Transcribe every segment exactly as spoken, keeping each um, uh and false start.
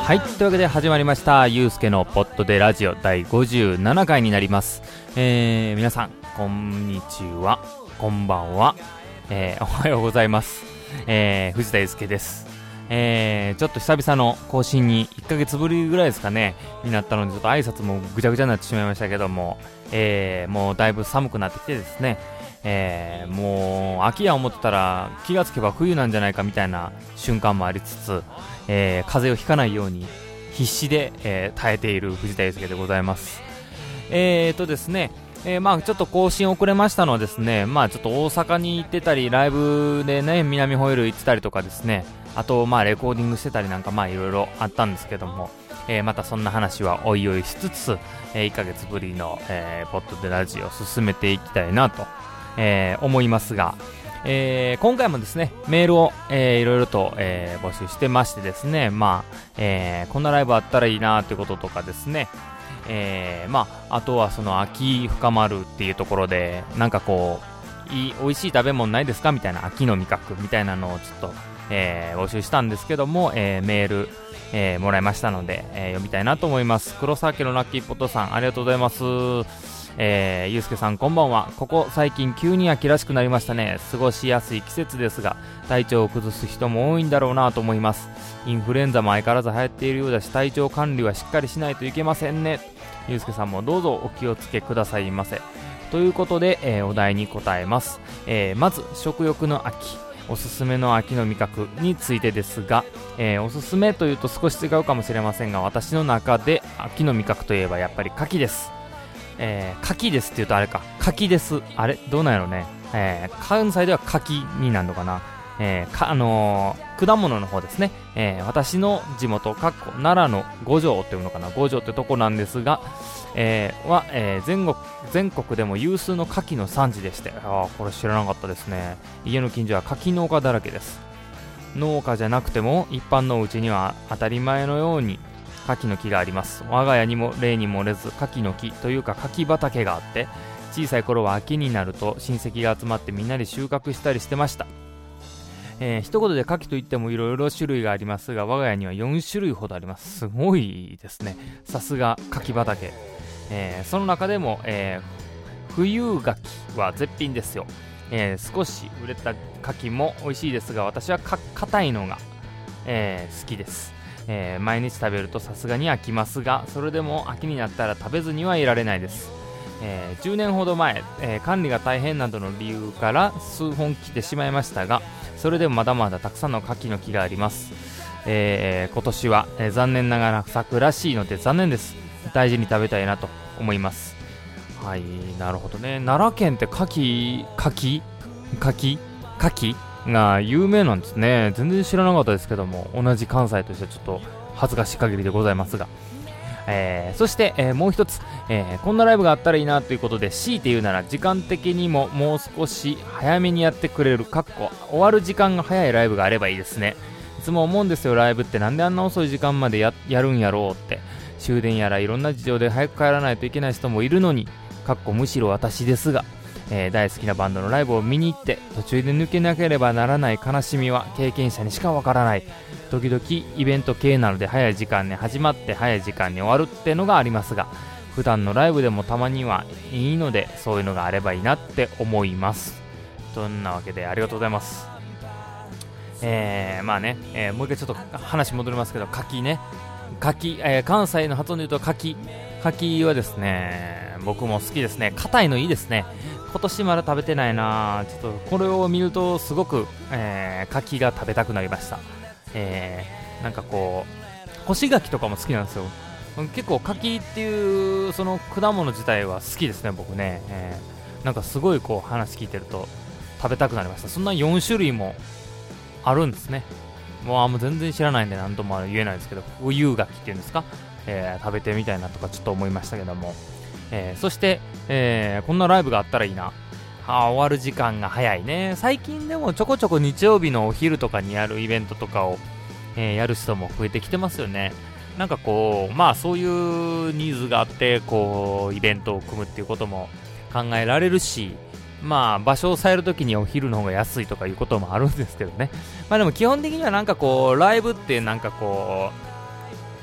はい、というわけで始まりましたゆうすけのポッドでラジオだいごじゅうななかいになります。えー、皆さんこんにちは、こんばんは、えー、おはようございます。えー、藤田祐介です。えー、ちょっと久々の更新にいっかげつぶりぐらいですかねになったので、ちょっと挨拶もぐちゃぐちゃになってしまいましたけども、えー、もうだいぶ寒くなってきてですね、えー、もう秋や思ってたら気がつけば冬なんじゃないかみたいな瞬間もありつつ、えー、風邪をひかないように必死で、えー、耐えている藤田祐介でございます。えーとですね、えー、まあちょっと更新遅れましたのはですね、まあちょっと大阪に行ってたりライブでね南ホイール行ってたりとかですね、あとまあレコーディングしてたりなんかまあいろいろあったんですけども、えー、またそんな話はおいおいしつつ、えー、いっかげつぶりの、えー、ポッドでラジオを進めていきたいなと、えー、思いますが、えー、今回もですねメールを、えー、いろいろと、えー、募集してましてですね、まあ、えー、こんなライブあったらいいなということとかですね、えー、まああとはその秋深まるっていうところでなんかこういい美味しい食べ物ないですかみたいな秋の味覚みたいなのをちょっと、えー、募集したんですけども、えー、メール、えー、もらいましたので、えー、読みたいなと思います。黒沢家のラッキーポットさん、ありがとうございます。えー、ゆうすけさんこんばんは。ここ最近急に秋らしくなりましたね。過ごしやすい季節ですが体調を崩す人も多いんだろうなと思います。インフルエンザも相変わらず流行っているようだし、体調管理はしっかりしないといけませんね。ゆうすけさんもどうぞお気をつけくださいませ。ということで、えー、お題に答えます。えー、まず食欲の秋、おすすめの秋の味覚についてですが、えー、おすすめというと少し違うかもしれませんが、私の中で秋の味覚といえばやっぱり牡蠣です。えー、牡蠣ですって言うとあれか、柿です。あれどうなんやろね、えー、関西では柿になるのかな、えーかあのー、果物の方ですね、えー、私の地元かっこ奈良の五条っていうのかな、五条ってとこなんですが、えー、は、えー、全国全国でも有数の牡蠣の産地でして、あこれ知らなかったですね。家の近所は牡蠣農家だらけです。農家じゃなくても一般のお家には当たり前のように牡蠣の木があります。我が家にも例に漏れず牡蠣の木というか牡蠣畑があって、小さい頃は秋になると親戚が集まってみんなで収穫したりしてました。えー、一言で牡蠣といってもいろいろ種類がありますが、我が家にはよんしゅるいほどあります。すごいですね、さすが牡蠣畑。えー、その中でも、えー、冬牡蠣は絶品ですよ。えー、少し売れた牡蠣も美味しいですが、私は硬いのが、えー、好きです。えー、毎日食べるとさすがに飽きますが、それでも秋になったら食べずにはいられないです。えー、じゅうねんほど前、えー、管理が大変などの理由から数本来てしまいましたが、それでもまだまだたくさんの牡蠣の木があります。えー、今年は、えー、残念ながら咲くらしいので残念です。大事に食べたいなと思います。はい、なるほどね。奈良県って牡蠣牡蠣牡蠣牡蠣が有名なんですね。全然知らなかったですけども、同じ関西としてはちょっと恥ずかしい限りでございますが、えー、そして、えー、もう一つ、えー、こんなライブがあったらいいなということで、強いて言うなら時間的にももう少し早めにやってくれるかっこ終わる時間が早いライブがあればいいですね。いつも思うんですよ、ライブってなんであんな遅い時間まで や, やるんやろうって。終電やらいろんな事情で早く帰らないといけない人もいるのに、かっこむしろ私ですが、えー、大好きなバンドのライブを見に行って途中で抜けなければならない悲しみは経験者にしかわからない。時々イベント系なので早い時間に始まって早い時間に終わるってのがありますが、普段のライブでもたまにはいいので、そういうのがあればいいなって思います。そんなわけでありがとうございます。えー、まあね、えー、もう一回ちょっと話戻りますけど、柿ね、柿、えー、関西の発音で言うと柿柿はですね、僕も好きですね。硬いのいいですね。今年まだ食べてないな。ちょっとこれを見るとすごく、えー、柿が食べたくなりました。えー、なんかこう干し柿とかも好きなんですよ。結構柿っていうその果物自体は好きですね、僕ね。えー、なんかすごいこう話聞いてると食べたくなりました。そんなよんしゅるいもあるんですね。もうあもう全然知らないんで何とも言えないですけど、冬柿っていうんですか、えー、食べてみたいなとかちょっと思いましたけども、えー、そして、えー、こんなライブがあったらいいな。あ終わる時間が早いね。最近でもちょこちょこ日曜日のお昼とかにやるイベントとかを、えー、やる人も増えてきてますよね。なんかこうまあそういうニーズがあってこうイベントを組むっていうことも考えられるし、まあ場所を抑えるときにお昼の方が安いとかいうこともあるんですけどね。まあでも基本的にはなんかこうライブってなんかこう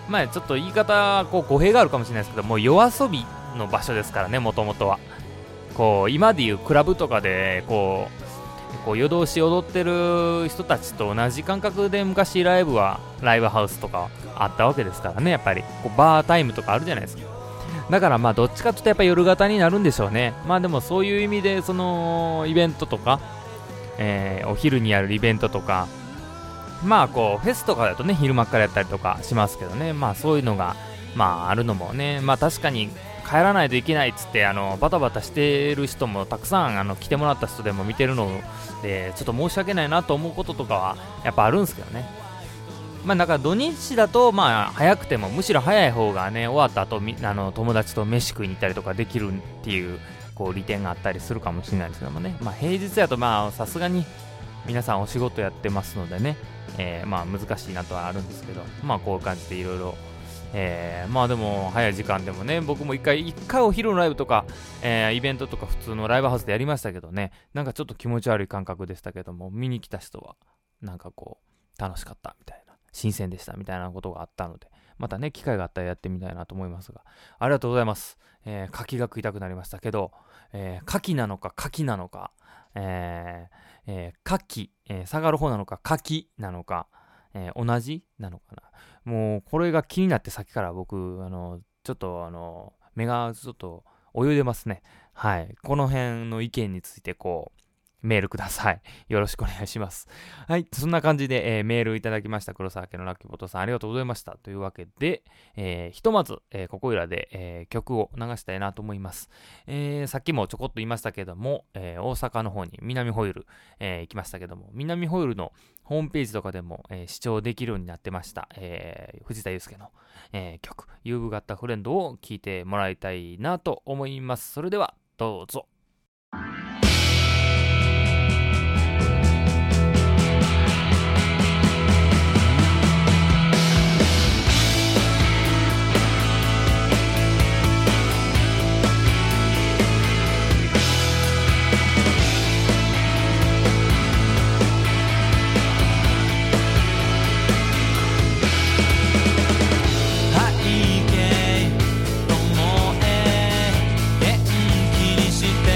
まあちょっと言い方こう語弊があるかもしれないですけど、もう夜遊びの場所ですからね、もともとは。こう今でいうクラブとかでこうこう夜通し踊ってる人たちと同じ感覚で昔ライブはライブハウスとかあったわけですからね。やっぱりこうバータイムとかあるじゃないですか。だからまあどっちかというとやっぱ夜型になるんでしょうね。まあでもそういう意味でそのイベントとか、えー、お昼にやるイベントとか、まあこうフェスとかだとね昼間っからやったりとかしますけどね。まあそういうのがまああるのもね、まあ確かに帰らないといけないっつってあのバタバタしてる人もたくさんあの来てもらった人でも見てるので、ちょっと申し訳ないなと思うこととかはやっぱあるんですけどね。まあだから土日だとまあ早くてもむしろ早い方がね、終わった後みあの友達と飯食いに行ったりとかできるっていうこう利点があったりするかもしれないですけどもね。まあ平日だとまあさすがに皆さんお仕事やってますのでね、えー、まあ難しいなとはあるんですけど、まあこういう感じでいろいろえー、まあでも早い時間でもね、僕も一回一回お昼のライブとか、えー、イベントとか普通のライブハウスでやりましたけどね、なんかちょっと気持ち悪い感覚でしたけども、見に来た人はなんかこう楽しかったみたいな、新鮮でしたみたいなことがあったので、またね機会があったらやってみたいなと思いますが、ありがとうございます。えー、牡蠣が食いたくなりましたけど、えー、牡蠣なのか牡蠣なのか、えーえー、牡蠣、えー、下がる方なのか牡蠣なのか、えー、同じなのかな。もうこれが気になってさっきから僕あのちょっとあの目がちょっと泳いでますね。はい、この辺の意見についてこうメールください。よろしくお願いします。はい、そんな感じで、えー、メールいただきました黒沢家のラッキーボトさんありがとうございました。というわけで、えー、ひとまず、えー、ここいらで、えー、曲を流したいなと思います。えー、さっきもちょこっと言いましたけども、えー、大阪の方に南ホイール、えー、行きましたけども、南ホイールのホームページとかでも、えー、視聴できるようになってました、えー、藤田祐介の、えー、曲「ユーブガッタフレンド」を聴いてもらいたいなと思います。それではどうぞ。 背景ともえ元気にして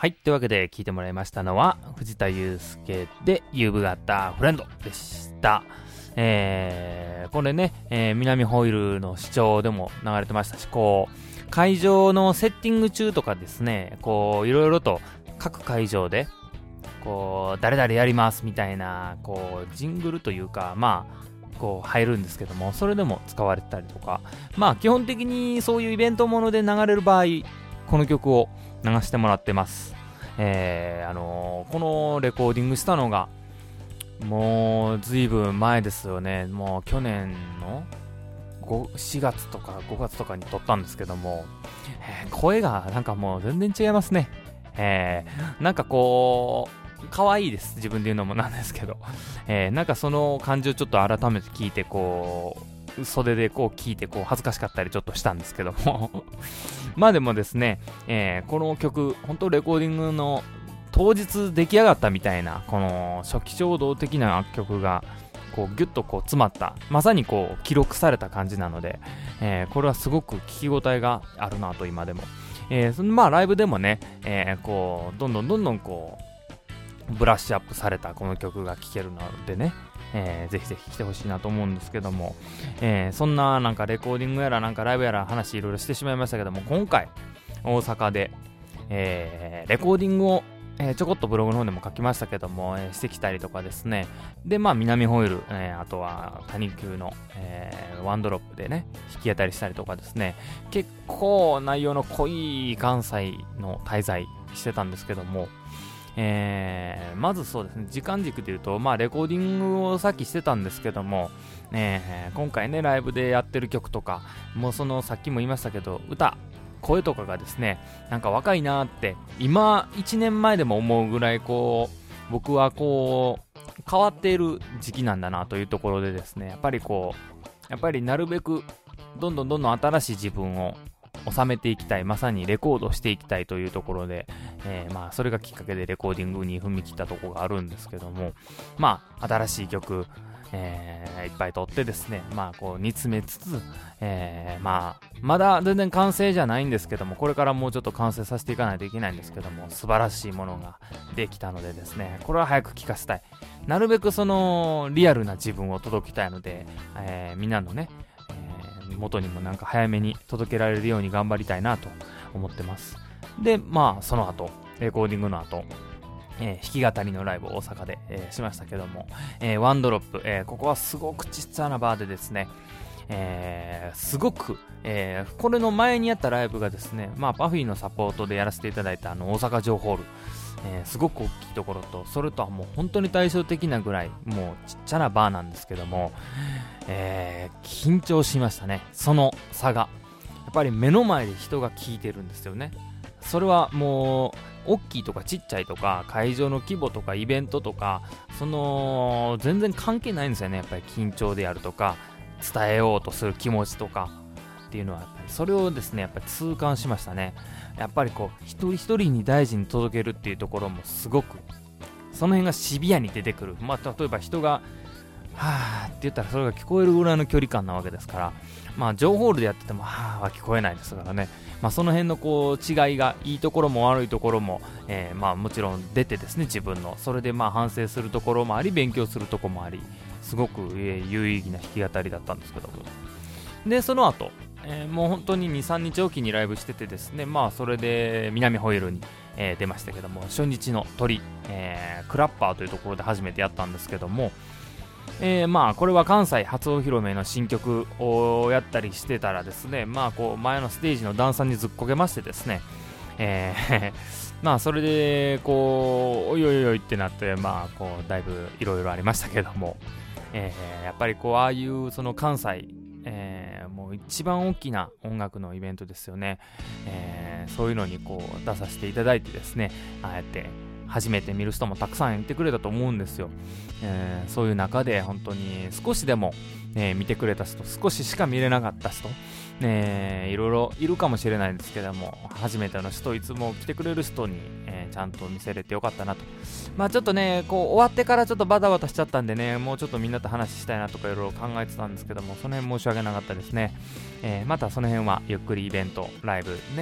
はい、というわけで聞いてもらいましたのは藤田祐介でユーブ型フレンドでした。えー、これね、えー、南ホイールの視聴でも流れてましたし、こう会場のセッティング中とかですね、こういろいろと各会場でこう誰々やりますみたいなこうジングルというか、まあこう入るんですけども、それでも使われてたりとか、まあ基本的にそういうイベントもので流れる場合、この曲を流してもらってます。えー、あのー、このレコーディングしたのがもうずいぶん前ですよね。もう去年のしがつとかごがつとかに撮ったんですけども、えー、声がなんかもう全然違いますね。えー、なんかこう可愛いです、自分で言うのもなんですけど、えー、なんかその感じをちょっと改めて聞いて、こう袖でこう聞いてこう恥ずかしかったりちょっとしたんですけどもまあでもですね、えー、この曲本当レコーディングの当日出来上がったみたいな、この初期衝動的な曲がこうギュッとこう詰まった、まさにこう記録された感じなので、えー、これはすごく聞き応えがあるなと今でも、えー、そのまあライブでもね、えー、こうどんどんどんどんこうブラッシュアップされたこの曲が聴けるのでね、えー、ぜひぜひ来てほしいなと思うんですけども、えー、そんななんかレコーディングやらなんかライブやら話いろいろしてしまいましたけども、今回大阪で、えー、レコーディングを、えー、ちょこっとブログの方でも書きましたけども、えー、してきたりとかですね、でまあ南ホイール、えー、あとは谷急の、えー、ワンドロップでね弾き語りしたりとかですね、結構内容の濃い関西の滞在してたんですけども、えー、まずそうですね、時間軸でいうと、まあレコーディングをさっきしてたんですけども、えー、今回ねライブでやってる曲とかもうそのさっきも言いましたけど、歌声とかがですね、なんか若いなーって今いちねんまえでも思うぐらい、こう僕はこう変わっている時期なんだなというところでですね、やっぱりこうやっぱりなるべくどんどんどんどん新しい自分を収めていきたい、まさにレコードしていきたいというところで、えー、まあそれがきっかけでレコーディングに踏み切ったところがあるんですけども、まあ新しい曲、えー、いっぱい撮ってですね、まあこう煮詰めつつ、えー、まあまだ全然完成じゃないんですけども、これからもうちょっと完成させていかないといけないんですけども、素晴らしいものができたのでですね、これは早く聴かせたい、なるべくそのリアルな自分を届けたいので、えー、みんなのね元にもなんか早めに届けられるように頑張りたいなと思ってます。でまあその後レコーディングの後、えー、弾き語りのライブを大阪で、えー、しましたけども、えー、ワンドロップ、えー、ここはすごくちっちゃなバーでですね、えー、すごく、えー、これの前にやったライブがですね、まあパフィーのサポートでやらせていただいたあの大阪城ホール、えー、すごく大きいところと、それとはもう本当に対照的なぐらいもうちっちゃなバーなんですけども、えー、緊張しましたね。その差がやっぱり目の前で人が聴いてるんですよね。それはもう大きいとかちっちゃいとか会場の規模とかイベントとか、その全然関係ないんですよね。やっぱり緊張でやるとか伝えようとする気持ちとかっていうのはやっぱりそれをですねやっぱり痛感しましたね。やっぱりこう一人一人に大事に届けるっていうところもすごくその辺がシビアに出てくる。まあ例えば人がはーって言ったらそれが聞こえるぐらいの距離感なわけですから、まあ情ホールでやっててもはーは聞こえないですからね。まあその辺のこう違いがいいところも悪いところも、えー、まあもちろん出てですね、自分のそれでまあ反省するところもあり勉強するところもあり、すごく、えー、有意義な弾き語りだったんですけども、でその後、えー、もう本当に にさんにちおきにライブしててですね、まあそれで南ホイールに、えー、出ましたけども、初日の鳥、えー、クラッパーというところで初めてやったんですけども、えー、まあこれは関西初お披露目の新曲をやったりしてたらですね、まあこう前のステージの段差にずっこけましてですね、えー、まあそれでこうおいおいおいってなって、まあこうだいぶいろいろありましたけども、えー、やっぱりこうああいうその関西、えー、もう一番大きな音楽のイベントですよね、えー、そういうのにこう出させていただいてですね、ああやって初めて見る人もたくさんいてくれたと思うんですよ、えー、そういう中で本当に少しでも、ね、見てくれた人、少ししか見れなかった人、ね、いろいろいるかもしれないですけども、初めての人、いつも来てくれる人に、えー、ちゃんと見せれてよかったなと。まあちょっとねこう終わってからちょっとバタバタしちゃったんでね、もうちょっとみんなと話したいなとかいろいろ考えてたんですけども、その辺申し訳なかったですね、えー、またその辺はゆっくりイベントライブね、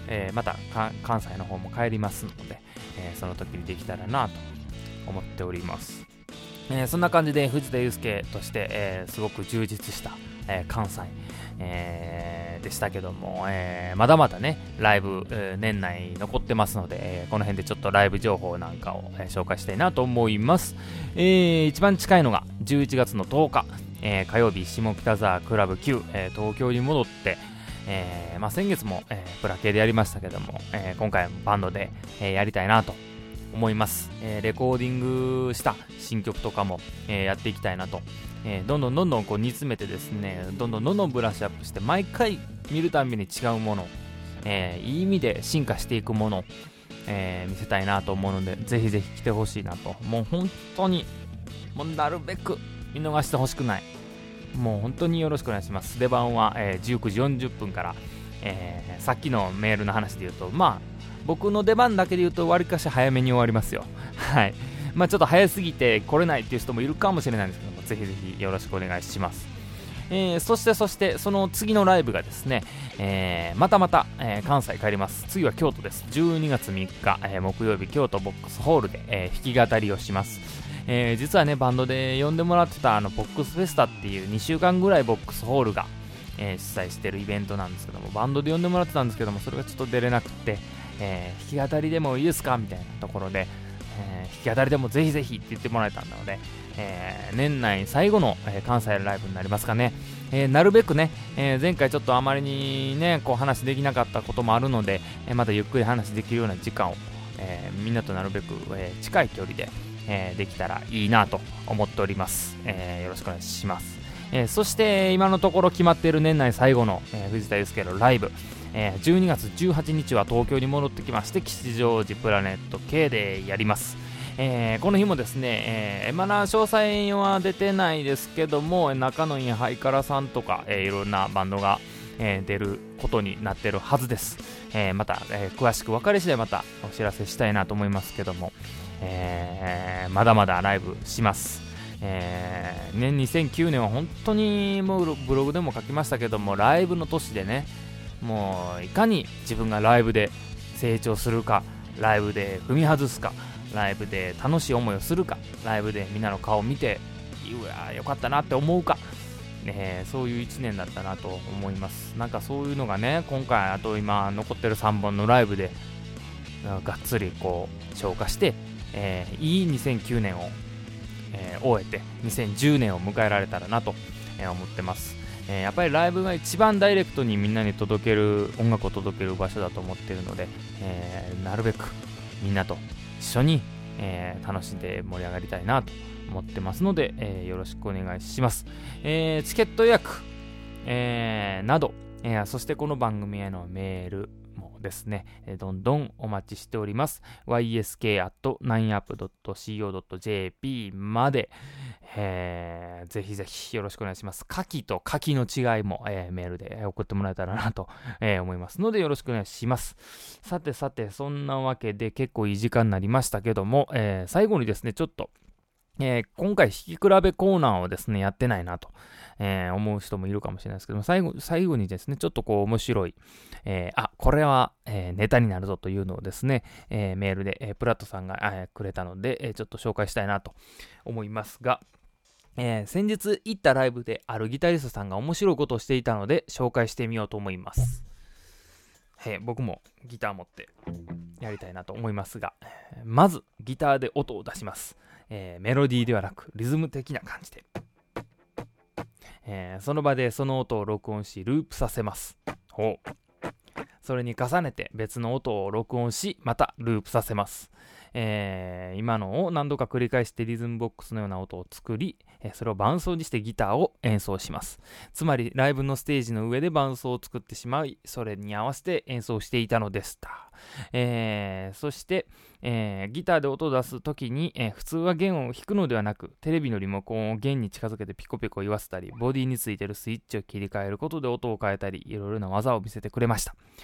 えー、また関西の方も帰りますので、えー、その時にできたらなと思っております。えー、そんな感じで藤田祐介として、えー、すごく充実した、えー、関西、えー、でしたけども、えー、まだまだねライブ、えー、年内残ってますので、えー、この辺でちょっとライブ情報なんかを、えー、紹介したいなと思います。えー、一番近いのがじゅういちがつのとおか、えー、火曜日下北沢クラブきゅう、えー、東京に戻って、えーまあ、先月も、えー、プラ系でやりましたけども、えー、今回バンドで、えー、やりたいなと思います。えー、レコーディングした新曲とかも、えー、やっていきたいなと、えー、どんどんどんどんこう煮詰めてですね、どんどんどんどんブラッシュアップして毎回見るたびに違うもの、えー、いい意味で進化していくもの、えー、見せたいなと思うので、ぜひぜひ来てほしいなと。もう本当にもうなるべく見逃してほしくない。もう本当によろしくお願いします。出番は、えー、じゅうくじよんじゅっぷんから、えー、さっきのメールの話で言うと、まあ僕の出番だけで言うとわりかし早めに終わりますよ。はい。まあちょっと早すぎて来れないっていう人もいるかもしれないんですけども、ぜひぜひよろしくお願いします。えー、そしてそしてその次のライブがですね、えー、またまた、えー、関西帰ります。次は京都です。じゅうにがつみっか、えー、木曜日京都ボックスホールで、えー、弾き語りをします。えー、実はねバンドで呼んでもらってたあのボックスフェスタっていうにしゅうかんぐらいボックスホールが、えー、主催してるイベントなんですけども、バンドで呼んでもらってたんですけども、それがちょっと出れなくて、えー、弾き語りでもいいですかみたいなところで、えー、弾き語りでもぜひぜひって言ってもらえたので、えー、年内最後の、えー、関西のライブになりますかね。えー、なるべくね、えー、前回ちょっとあまりにねこう話できなかったこともあるので、えー、またゆっくり話できるような時間を、えー、みんなとなるべく、えー、近い距離で、えー、できたらいいなと思っております。えー、よろしくお願いします。えー、そして今のところ決まっている年内最後の、えー、藤田祐介のライブ、えー、じゅうにがつじゅうはちにちは東京に戻ってきまして、吉祥寺プラネット K でやります。えー、この日もですね、えー、まだ詳細は出てないですけども、仲のいいハイカラさんとか、えー、いろんなバンドが、えー、出ることになってるはずです。えー、また、えー、詳しく分かり次第またお知らせしたいなと思いますけども、えー、まだまだライブします。えーね、にせんきゅうねんは本当にもうブログでも書きましたけども、ライブの年でね、もういかに自分がライブで成長するか、ライブで踏み外すか、ライブで楽しい思いをするか、ライブでみんなの顔を見てうわよかったなって思うか、ね、そういういちねんだったなと思います。なんかそういうのがね、今回あと今残ってるさんぼんのライブでがっつりこう消化して、えー、いいにせんきゅうねんを、えー、終えてにせんじゅうねんを迎えられたらなと、えー、思ってます。えー、やっぱりライブが一番ダイレクトにみんなに届ける音楽を届ける場所だと思っているので、えー、なるべくみんなと一緒に、えー、楽しんで盛り上がりたいなと思ってますので、えー、よろしくお願いします。えー、チケット予約、えー、など、えー、そしてこの番組へのメールもですね、えー、どんどんお待ちしております。ワイエスケーアットナインアップドットシーオードットジェーピー まで、えー、ぜひぜひよろしくお願いします。書きと書きの違いも、えー、メールで送ってもらえたらなと、えー、思いますのでよろしくお願いします。さてさて、そんなわけで結構いい時間になりましたけども、えー、最後にですね、ちょっと、えー、今回弾き比べコーナーをですね、やってないなと、えー、思う人もいるかもしれないですけども、最後、最後にですね、ちょっとこう面白い、えー、あ、これは、えー、ネタになるぞというのをですね、えー、メールで、えー、プラットさんが、えー、くれたので、えー、ちょっと紹介したいなと思いますが、えー、先日行ったライブであるギタリストさんが面白いことをしていたので紹介してみようと思います。えー、僕もギター持ってやりたいなと思いますが、まずギターで音を出します。えー、メロディーではなくリズム的な感じで、えー、その場でその音を録音しループさせます。ほう。それに重ねて別の音を録音しまたループさせます。えー、今のを何度か繰り返してリズムボックスのような音を作り、それを伴奏にしてギターを演奏します。つまりライブのステージの上で伴奏を作ってしまい、それに合わせて演奏していたのでした。えー、そして、えー、ギターで音を出すときに、えー、普通は弦を弾くのではなく、テレビのリモコンを弦に近づけてピコピコ言わせたり、ボディについているスイッチを切り替えることで音を変えたり、いろいろな技を見せてくれました。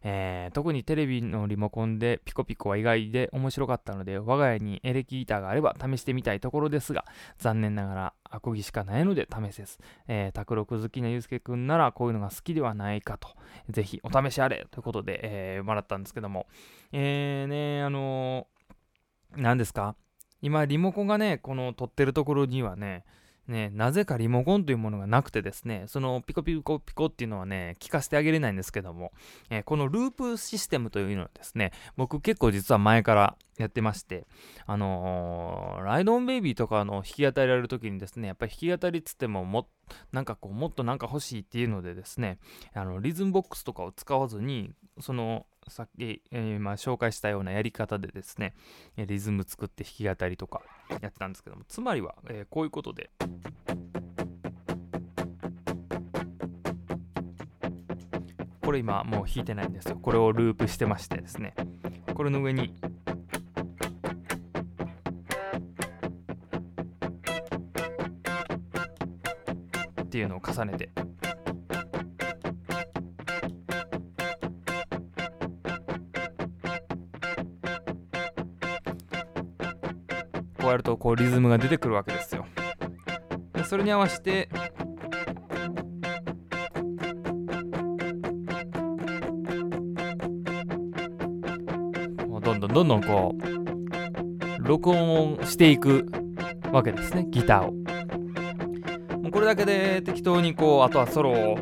えー、特にテレビのリモコンでピコピコは意外で面白かったので、我が家にエレキギターがあれば試してみたいところですが、残念ながらアコギしかないので試せず、えー、卓録好きなゆうすけくんならこういうのが好きではないかと、ぜひお試しあれということで、えー、もらったんですけども、えーね、あのー、何ですか、今リモコンがね、この撮ってるところにはね、ね、なぜかリモコンというものがなくてですね、そのピコピコピコっていうのはね、聞かせてあげれないんですけども、えー、このループシステムというのはですね、僕結構実は前からやってまして、あのー、ライドオンベイビーとかの弾き語りやるときにですね、やっぱり弾き語りっつってもも、なんかこう、もっとなんか欲しいっていうのでですね、あのリズムボックスとかを使わずに、その、さっき、えーまあ、紹介したようなやり方でですね、リズム作って弾き語りとかやってたんですけども、つまりは、えー、こういうことで、これ今もう弾いてないんですよ。これをループしてましてですね、これの上にっていうのを重ねて、こうやるとこうリズムが出てくるわけですよ。でそれに合わせてもうどんどんどんどんこう録音をしていくわけですね、ギターを。もうこれだけで適当にこう、あとはソロを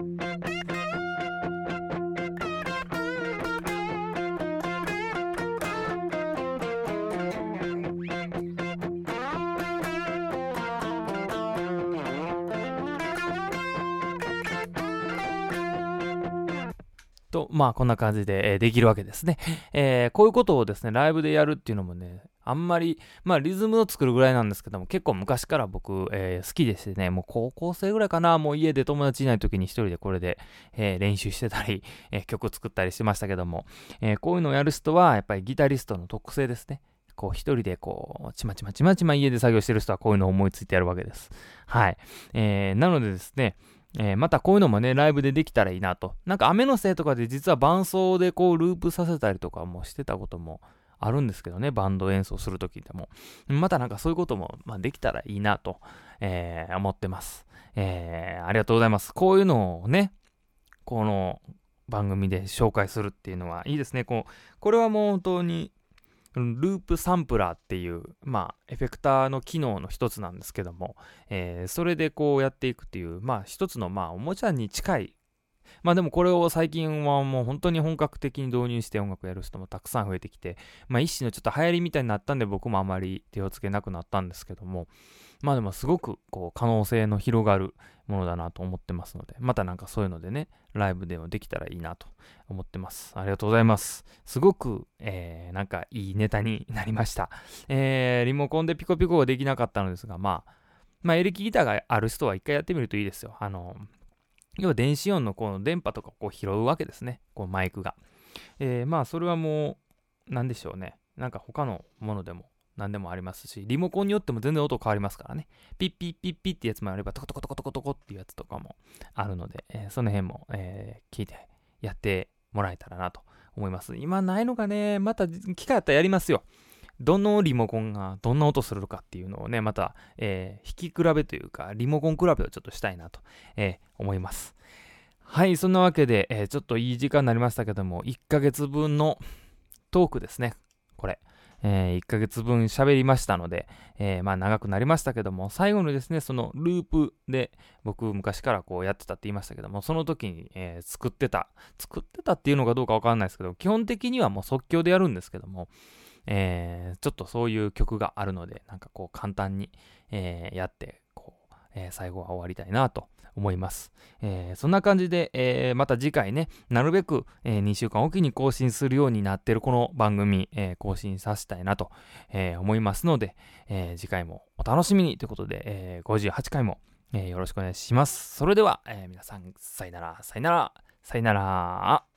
と、まあこんな感じで、えー、できるわけですね、えー。こういうことをですね、ライブでやるっていうのもね、あんまり、まあリズムを作るぐらいなんですけども、結構昔から僕、えー、好きでしてね、もう高校生ぐらいかな、もう家で友達いない時に一人でこれで、えー、練習してたり、えー、曲作ったりしてましたけども、えー、こういうのをやる人は、やっぱりギタリストの特性ですね。こう一人でこう、ちまちまちまちま家で作業してる人はこういうのを思いついてやるわけです。はい。えー、なのでですね、えー、またこういうのもね、ライブでできたらいいなと。なんか雨のせいとかで実は伴奏でこうループさせたりとかもしてたこともあるんですけどね、バンド演奏するときでも。またなんかそういうことも、まあ、できたらいいなと、えー、思ってます、えー。ありがとうございます。こういうのをね、この番組で紹介するっていうのはいいですね。こう、これはもう本当に、ループサンプラーっていう、まあ、エフェクターの機能の一つなんですけども、えー、それでこうやっていくっていう、まあ、一つの、まあ、おもちゃに近い。まあでもこれを最近はもう本当に本格的に導入して音楽やる人もたくさん増えてきて、まあ一種のちょっと流行りみたいになったんで僕もあまり手をつけなくなったんですけども、まあでもすごくこう可能性の広がるものだなと思ってますので、またなんかそういうのでね、ライブでもできたらいいなと思ってます。ありがとうございます。すごく、えー、なんかいいネタになりました。えー、リモコンでピコピコができなかったのですが、まあ、まあエレキギターがある人は一回やってみるといいですよ。あの、要は電子音のこの電波とかをこう拾うわけですね。こうマイクが。えー、まあそれはもう、なんでしょうね。なんか他のものでも何でもありますし、リモコンによっても全然音変わりますからね。ピッピッピッピッってやつもあれば、トコトコトコトコトコっていうやつとかもあるので、えー、その辺も、えー、聞いてやってもらえたらなと思います。今ないのがね、また機会あったらやりますよ。どのリモコンがどんな音するかっていうのをね、また、えー、弾き比べというか、リモコン比べをちょっとしたいなと、えー、思います。はい、そんなわけで、えー、ちょっといい時間になりましたけども、いっかげつぶんのトークですね、これ。えー、いっかげつぶん喋りましたので、えー、まあ長くなりましたけども、最後にですね、そのループで、僕昔からこうやってたって言いましたけども、その時に、えー、作ってた、作ってたっていうのかどうかわかんないですけど、基本的にはもう即興でやるんですけども、えー、ちょっとそういう曲があるので、なんかこう簡単に、えー、やって、こう、えー、最後は終わりたいなと思います。えー、そんな感じで、えー、また次回ね、なるべく、えー、にしゅうかんおきに更新するようになっているこの番組、えー、更新させたいなと、えー、思いますので、えー、次回もお楽しみにということで、えー、ごじゅうはちかいも、えー、よろしくお願いします。それでは、えー、皆さん、さよなら、さよなら、さよなら。